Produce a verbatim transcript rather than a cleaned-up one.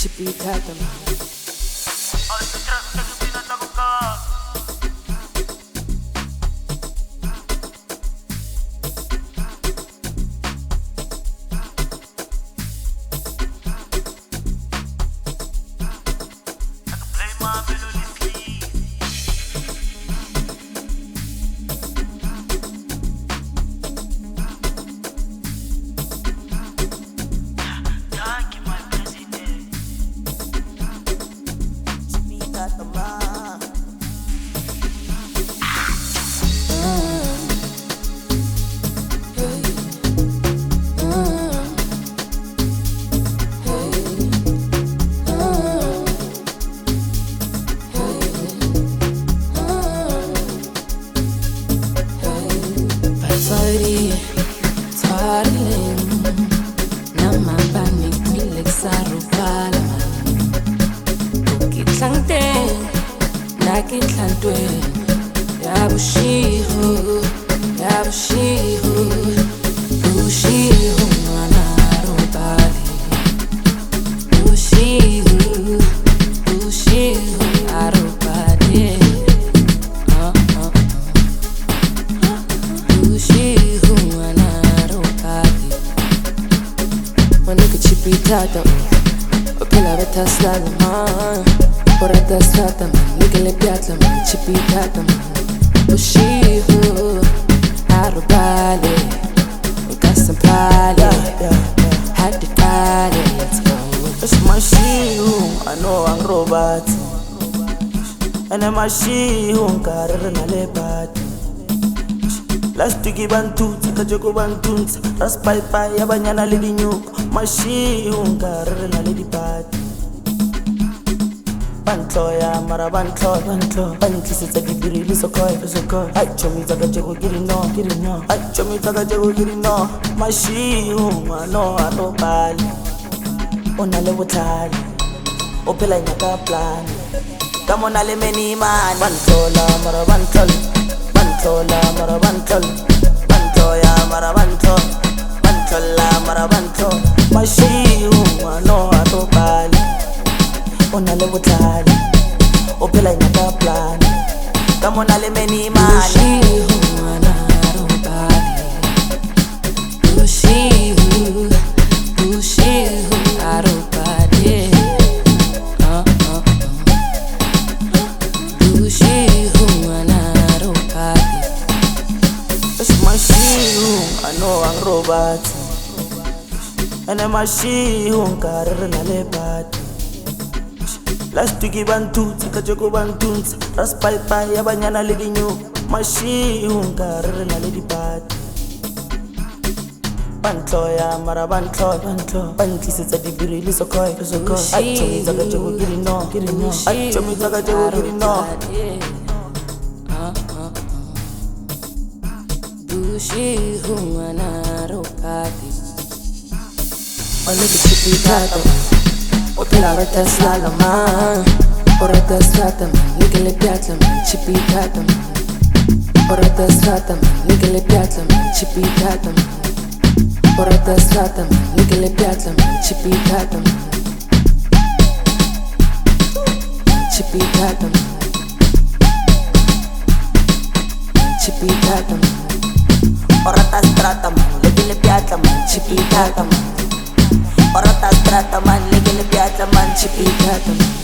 chipitata man. Chipitata, opila beta slala man, porata strata man, nigga piatla man, chipitata man, ushihu, arubale, ukasampale, hadikale, let's go. It's my shihu, I know I'm robot, and I'm a shihu, karana lepati. Last to give bantu, tika joko bantu, ras pai pai, abanyana lady nyuk, mashi ungar na lady party. Bantoya, mara banto, banto, banti se tagi biri liso koi, liso koi. Ay chomi taga joko giri no, giri no. Ay chomi taga joko giri no, mashi unga no ano pali. Ona lewo tali, opela nyaka plan. Kamo na le meni man, bantola, mara bantol. Bantola mara bantol, bantoya mara banto, bantola mara banto. Mashi umano ato pali, ona lewo tali, opela nyaka plan. Kamo na le meni man. Mashi umano ato pali, ushi u, ushi u ato pali. Uh uh uh, ushi umano. It's my shihu, I know I'm robot, and I'm a shihu, karana lepati. Last to give bantu, tika joko bantu, ras pai pai, abanyana lady nyuk, mashi karana lady party. Bantoya, mara banto, banto, banti se tadi biri liso koi, liso koi. Ay chomi taga joko giri no, giri no. Ay chomi taga joko giri no. Ushi humanaro pati, only chipitata, opila beta slala man, porata strata man, nigga piatla man, chipitata man, porata strata man, nigga piatla man, chipitata man, porata strata man, nigga piatla man, chipitata man, chipitata man, chipitata man. Orata strata man, legi le piatla man, Chipitata man. Orata strata man, legi le piatla man, Chipitata man.